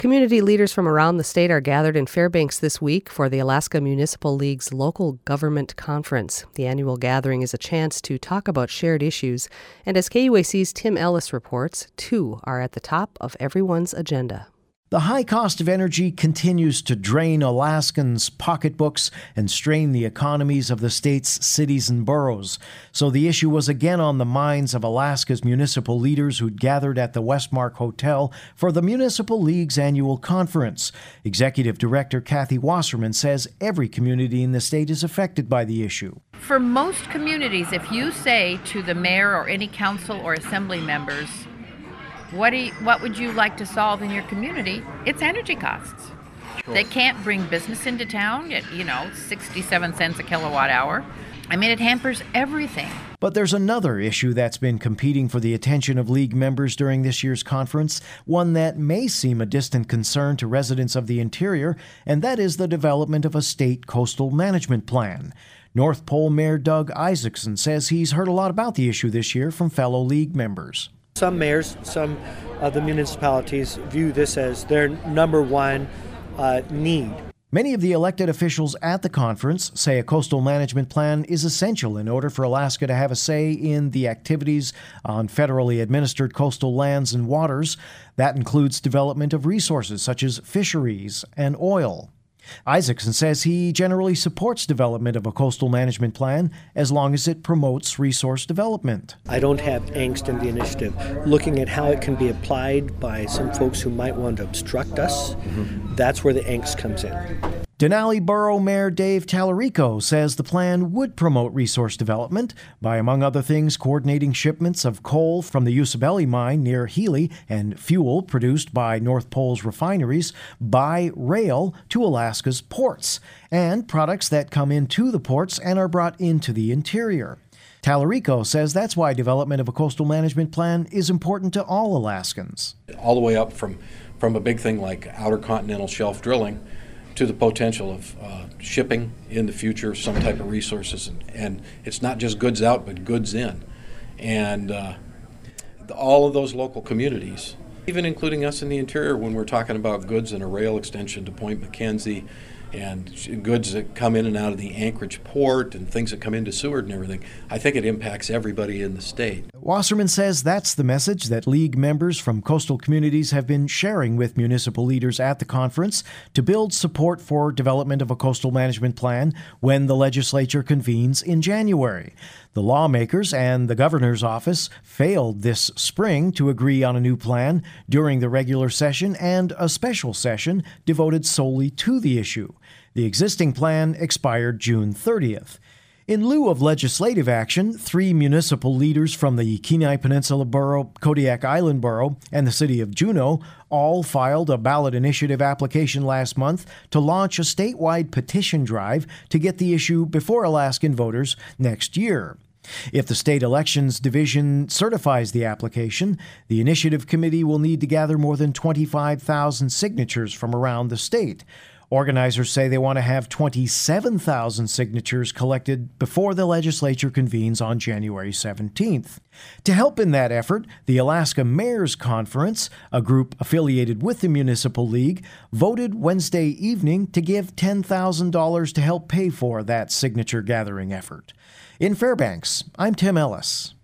Community leaders from around the state are gathered in Fairbanks this week for the Alaska Municipal League's Local Government Conference. The annual gathering is a chance to talk about shared issues, and as KUAC's Tim Ellis reports, two are at the top of everyone's agenda. The high cost of energy continues to drain Alaskans' pocketbooks and strain the economies of the state's cities and boroughs. So the issue was again on the minds of Alaska's municipal leaders who'd gathered at the Westmark Hotel for the Municipal League's annual conference. Executive Director Kathy Wasserman says every community in the state is affected by the issue. For most communities, if you say to the mayor or any council or assembly members, what would you like to solve in your community? It's energy costs. Sure. They can't bring business into town at, 67 cents a kilowatt hour. I mean, it hampers everything. But there's another issue that's been competing for the attention of League members during this year's conference, one that may seem a distant concern to residents of the interior, and that is the development of a state coastal management plan. North Pole Mayor Doug Isaacson says he's heard a lot about the issue this year from fellow League members. Some mayors, some of the municipalities view this as their number one need. Many of the elected officials at the conference say a coastal management plan is essential in order for Alaska to have a say in the activities on federally administered coastal lands and waters. That includes development of resources such as fisheries and oil. Isaacson says he generally supports development of a coastal management plan as long as it promotes resource development. I don't have angst in the initiative. Looking at how it can be applied by some folks who might want to obstruct us, that's where the angst comes in. Denali Borough Mayor Dave Tallarico says the plan would promote resource development by, among other things, coordinating shipments of coal from the Usabelli mine near Healy and fuel produced by North Pole's refineries by rail to Alaska's ports, and products that come into the ports and are brought into the interior. Tallarico says that's why development of a coastal management plan is important to all Alaskans. All the way up from a big thing like outer continental shelf drilling to the potential of shipping in the future, some type of resources. And it's not just goods out, but goods in. And all of those local communities, even including us in the interior when we're talking about goods and a rail extension to Point McKenzie, and goods that come in and out of the Anchorage port and things that come into Seward and everything, I think it impacts everybody in the state. Wasserman says that's the message that League members from coastal communities have been sharing with municipal leaders at the conference to build support for development of a coastal management plan when the legislature convenes in January. The lawmakers and the governor's office failed this spring to agree on a new plan during the regular session and a special session devoted solely to the issue. The existing plan expired June 30th. In lieu of legislative action, three municipal leaders from the Kenai Peninsula Borough, Kodiak Island Borough, and the city of Juneau all filed a ballot initiative application last month to launch a statewide petition drive to get the issue before Alaskan voters next year. If the State Elections Division certifies the application, the initiative committee will need to gather more than 25,000 signatures from around the state. Organizers say they want to have 27,000 signatures collected before the legislature convenes on January 17th. To help in that effort, the Alaska Mayors Conference, a group affiliated with the Municipal League, voted Wednesday evening to give $10,000 to help pay for that signature gathering effort. In Fairbanks, I'm Tim Ellis.